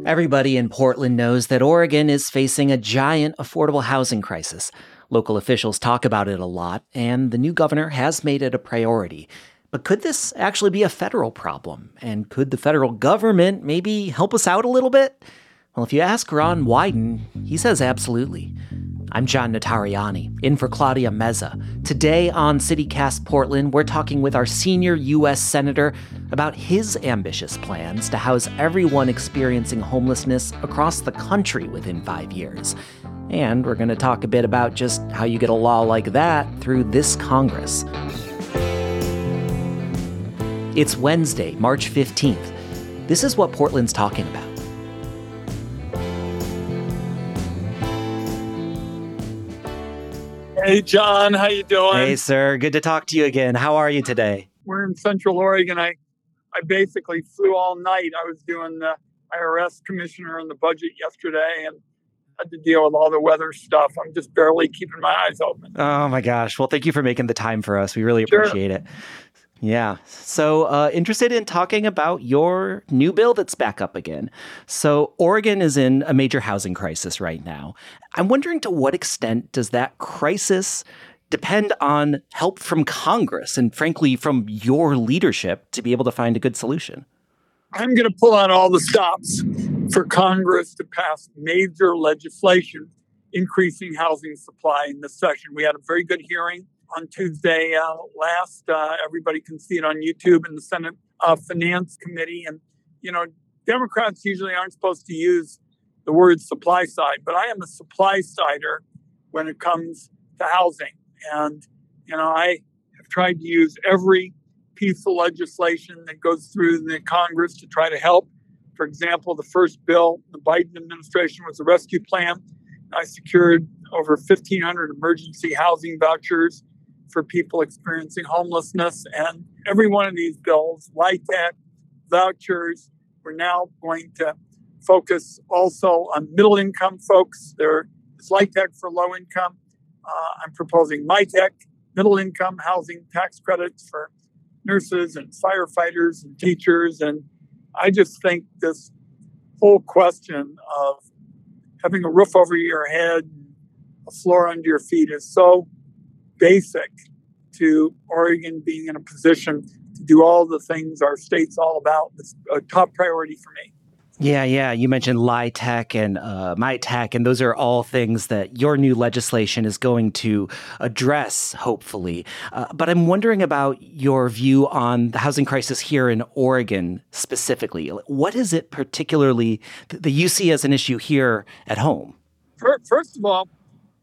Everybody in Portland knows that Oregon is facing a giant affordable housing crisis. Local officials talk about it a lot, and the new governor has made it a priority. But could this actually be a federal problem? And could the federal government maybe help us out a little bit? Well, if you ask Ron Wyden, he says absolutely. I'm John Notarianni, in for Claudia Meza. Today on CityCast Portland, we're talking with our senior U.S. Senator about his ambitious plans to house everyone experiencing homelessness across the country within 5 years. And we're going to talk a bit about just how you get a law like that through this Congress. It's Wednesday, March 15th. This is what Portland's talking about. Hey, John, how you doing? Hey, sir. Good to talk to you again. How are you today? We're in Central Oregon. I basically flew all night. I was doing the IRS commissioner and the budget yesterday and had to deal with all the weather stuff. I'm just barely keeping my eyes open. Oh, my gosh. Well, thank you for making the time for us. We really appreciate it. Yeah. So interested in talking about your new bill that's back up again. So Oregon is in a major housing crisis right now. I'm wondering, to what extent does that crisis depend on help from Congress and, frankly, from your leadership to be able to find a good solution? I'm going to pull out all the stops for Congress to pass major legislation increasing housing supply in this session. We had a very good hearing on Tuesday last. Everybody can see it on YouTube in the Senate Finance Committee. And, Democrats usually aren't supposed to use the word supply side, but I am a supply sider when it comes to housing. And, I have tried to use every piece of legislation that goes through the Congress to try to help. For example, the first bill, the Biden administration, was a rescue plan. I secured over 1,500 emergency housing vouchers for people experiencing homelessness. And every one of these bills, LIHTC, vouchers, we're now going to focus also on middle income folks. There is LIHTC for low income. I'm proposing MITEC, middle income housing tax credits for nurses and firefighters and teachers. And I just think this whole question of having a roof over your head, a floor under your feet is so basic to Oregon being in a position to do all the things our state's all about. It's a top priority for me. Yeah. You mentioned LIHTC and MITEC, and those are all things that your new legislation is going to address, hopefully. But I'm wondering about your view on the housing crisis here in Oregon specifically. What is it particularly that you see as an issue here at home? First of all,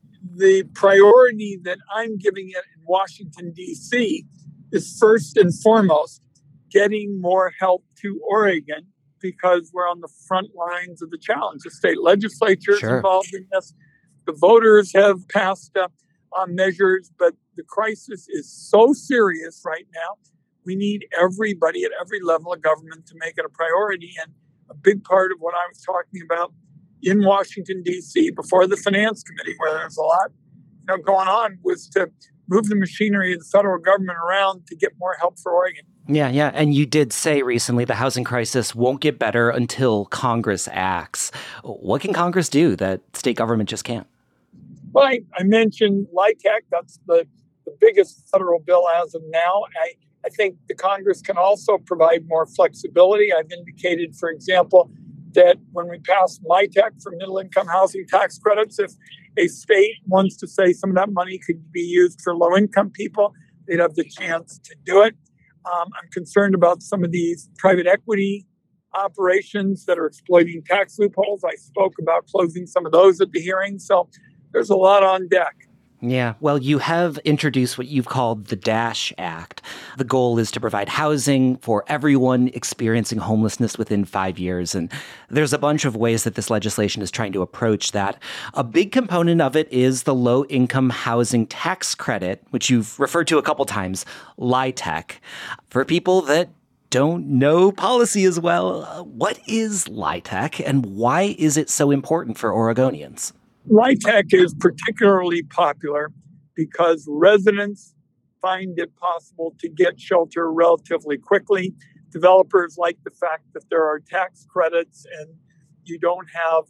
the priority that I'm giving it in Washington, D.C. is first and foremost getting more help to Oregon, because we're on the front lines of the challenge. The state legislature is involved in this. The voters have passed measures, but the crisis is so serious right now. We need everybody at every level of government to make it a priority. And a big part of what I was talking about in Washington, D.C., before the Finance Committee, where there's a lot going on, was to move the machinery of the federal government around to get more help for Oregon. Yeah. And you did say recently the housing crisis won't get better until Congress acts. What can Congress do that state government just can't? Well, I mentioned LIHTC. That's the biggest federal bill as of now. I think the Congress can also provide more flexibility. I've indicated, for example, that when we pass MITEC for middle-income housing tax credits, if a state wants to say some of that money could be used for low-income people, they'd have the chance to do it. I'm concerned about some of these private equity operations that are exploiting tax loopholes. I spoke about closing some of those at the hearing. So there's a lot on deck. Yeah, well, you have introduced what you've called the DASH Act. The goal is to provide housing for everyone experiencing homelessness within 5 years. And there's a bunch of ways that this legislation is trying to approach that. A big component of it is the low-income housing tax credit, which you've referred to a couple times, LIHTC. For people that don't know policy as well, what is LIHTC and why is it so important for Oregonians? LIHTC is particularly popular because residents find it possible to get shelter relatively quickly. Developers like the fact that there are tax credits and, you don't have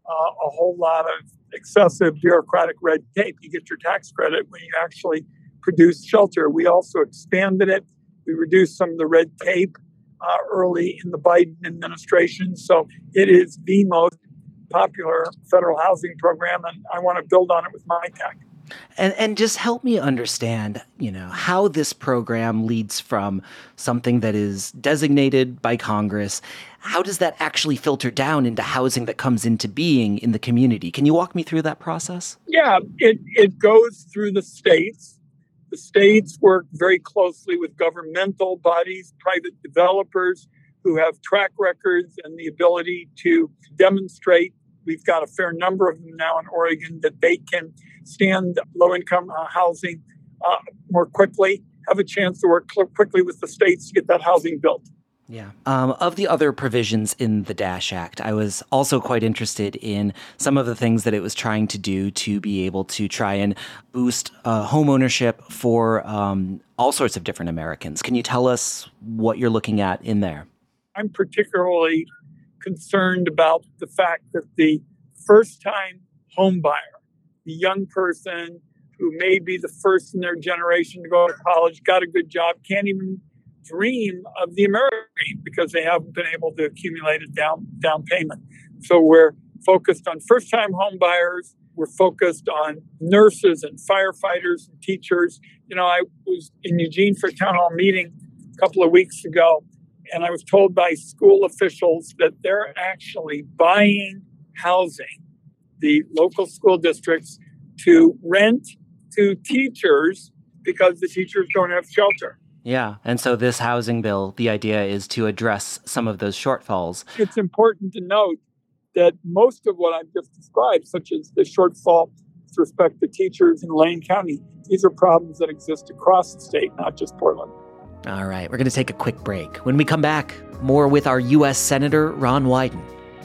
a whole lot of excessive bureaucratic red tape. You get your tax credit when you actually produce shelter. We also expanded it. We reduced some of the red tape early in the Biden administration. So it is the most popular federal housing program, and I want to build on it with MyTech. And just help me understand, how this program leads from something that is designated by Congress. How does that actually filter down into housing that comes into being in the community? Can you walk me through that process? Yeah, it goes through the states. The states work very closely with governmental bodies, private developers who have track records and the ability to demonstrate. We've got a fair number of them now in Oregon that they can stand low-income housing more quickly, have a chance to work quickly with the states to get that housing built. Yeah. Of the other provisions in the DASH Act, I was also quite interested in some of the things that it was trying to do to be able to try and boost home ownership for all sorts of different Americans. Can you tell us what you're looking at in there? I'm particularly concerned about the fact that the first-time home buyer, the young person who may be the first in their generation to go to college, got a good job, can't even dream of the American dream because they haven't been able to accumulate a down payment. So we're focused on first-time home buyers. We're focused on nurses and firefighters and teachers. I was in Eugene for a town hall meeting a couple of weeks ago, and I was told by school officials that they're actually buying housing, the local school districts, to rent to teachers because the teachers don't have shelter. Yeah. And so this housing bill, the idea is to address some of those shortfalls. It's important to note that most of what I've just described, such as the shortfall with respect to teachers in Lane County, these are problems that exist across the state, not just Portland. All right, we're going to take a quick break. When we come back, more with our U.S. Senator Ron Wyden.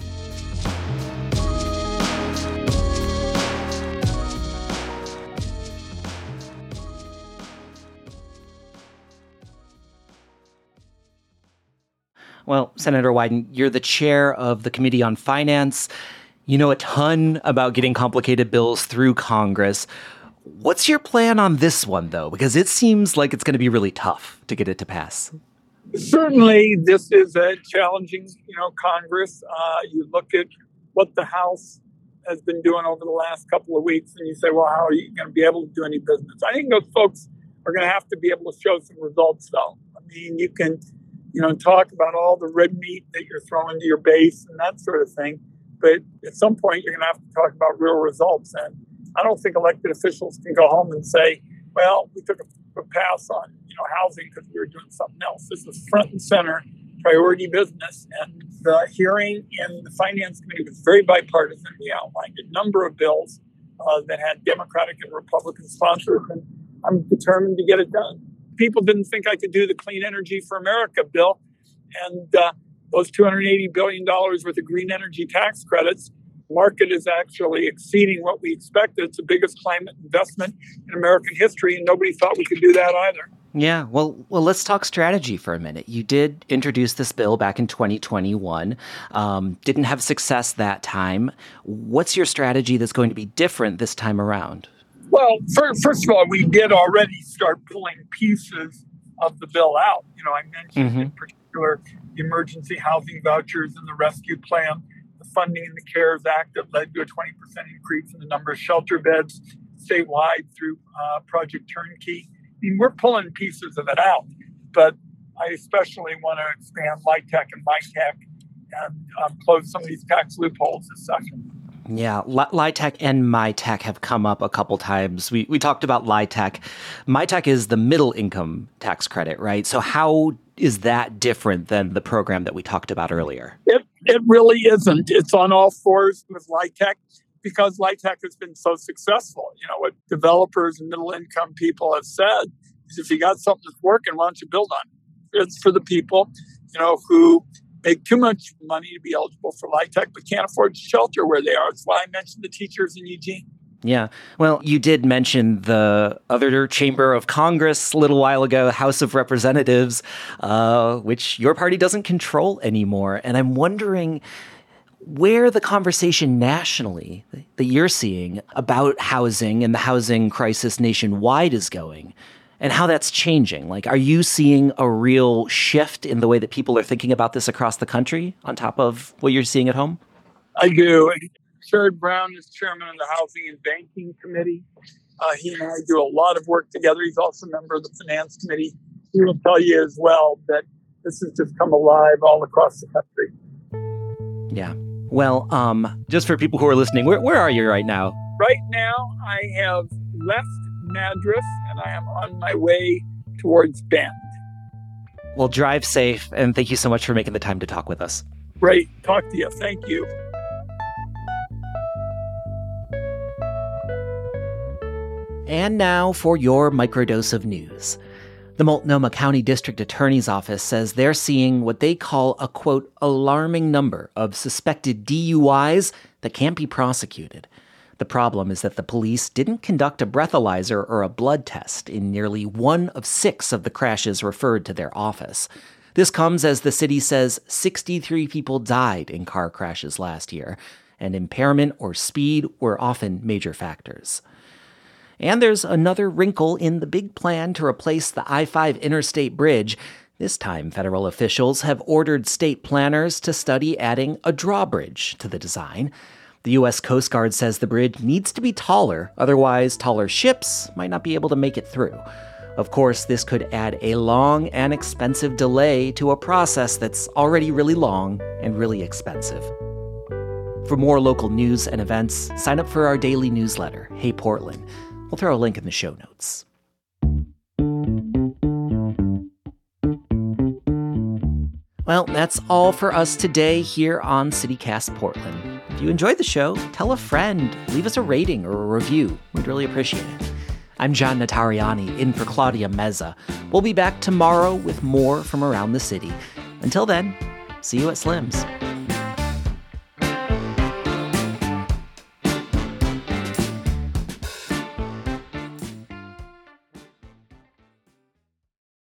Well, Senator Wyden, you're the chair of the Committee on Finance. You know a ton about getting complicated bills through Congress. What's your plan on this one, though? Because it seems like it's going to be really tough to get it to pass. Certainly, this is a challenging, Congress. You look at what the House has been doing over the last couple of weeks, and you say, well, how are you going to be able to do any business? I think those folks are going to have to be able to show some results, though. I mean, you can, talk about all the red meat that you're throwing to your base and that sort of thing. But at some point, you're going to have to talk about real results. And I don't think elected officials can go home and say, well, we took a pass on, housing because we were doing something else. This is front and center priority business. And the hearing in the Finance Committee was very bipartisan. We outlined a number of bills that had Democratic and Republican sponsors, and I'm determined to get it done. People didn't think I could do the Clean Energy for America bill, and those $280 billion worth of green energy tax credits, market is actually exceeding what we expected. It's the biggest climate investment in American history, and nobody thought we could do that either. Yeah, well, let's talk strategy for a minute. You did introduce this bill back in 2021, didn't have success that time. What's your strategy that's going to be different this time around? Well, first of all, we did already start pulling pieces of the bill out. I mentioned in particular the emergency housing vouchers and the rescue plan, the funding in the CARES Act that led to a 20% increase in the number of shelter beds statewide through Project Turnkey. I mean, we're pulling pieces of it out, but I especially want to expand LIHTC and MyTech and close some of these tax loopholes this session. Yeah, LIHTC and MyTech have come up a couple times. We talked about LIHTC. MyTech is the middle income tax credit, right? So how is that different than the program that we talked about earlier? It really isn't. It's on all fours with LIHTC because LIHTC has been so successful. What developers and middle income people have said is if you got something that's working, why don't you build on it? It's for the people, who make too much money to be eligible for LIHTC, but can't afford shelter where they are. That's why I mentioned the teachers in Eugene. Yeah. Well, you did mention the other chamber of Congress a little while ago, House of Representatives, which your party doesn't control anymore. And I'm wondering, where the conversation nationally that you're seeing about housing and the housing crisis nationwide is going and how that's changing. Like, are you seeing a real shift in the way that people are thinking about this across the country on top of what you're seeing at home? I do. Sherrod Brown is chairman of the Housing and Banking Committee. He and I do a lot of work together. He's also a member of the Finance Committee. He will tell you as well that this has just come alive all across the country. Yeah. Well, just for people who are listening, where are you right now? Right now, I have left Madras and I am on my way towards Bend. Well, drive safe, and thank you so much for making the time to talk with us. Great. Talk to you. Thank you. And now for your microdose of news. The Multnomah County District Attorney's Office says they're seeing what they call a, quote, alarming number of suspected DUIs that can't be prosecuted. The problem is that the police didn't conduct a breathalyzer or a blood test in nearly 1 of 6 of the crashes referred to their office. This comes as the city says 63 people died in car crashes last year, and impairment or speed were often major factors. And there's another wrinkle in the big plan to replace the I-5 interstate bridge. This time, federal officials have ordered state planners to study adding a drawbridge to the design. The U.S. Coast Guard says the bridge needs to be taller, otherwise taller ships might not be able to make it through. Of course, this could add a long and expensive delay to a process that's already really long and really expensive. For more local news and events, sign up for our daily newsletter, Hey Portland. We'll throw a link in the show notes. Well, that's all for us today here on CityCast Portland. If you enjoyed the show, tell a friend, leave us a rating or a review. We'd really appreciate it. I'm John Notarianni, in for Claudia Meza. We'll be back tomorrow with more from around the city. Until then, see you at Slim's.